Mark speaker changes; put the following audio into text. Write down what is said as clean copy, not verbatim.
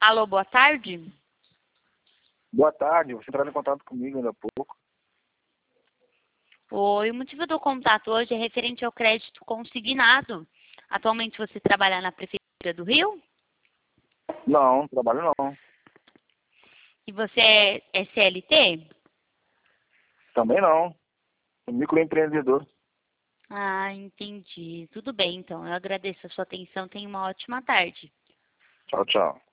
Speaker 1: Alô, boa tarde.
Speaker 2: Boa tarde, você entrou em contato comigo ainda há pouco.
Speaker 1: Oi, o motivo do contato hoje é referente ao crédito consignado. Atualmente você trabalha na Prefeitura do Rio?
Speaker 2: Não, trabalho não.
Speaker 1: E você é CLT?
Speaker 2: Também não. Sou microempreendedor.
Speaker 1: Ah, entendi. Tudo bem, então. Eu agradeço a sua atenção. Tenha uma ótima tarde.
Speaker 2: Tchau, tchau.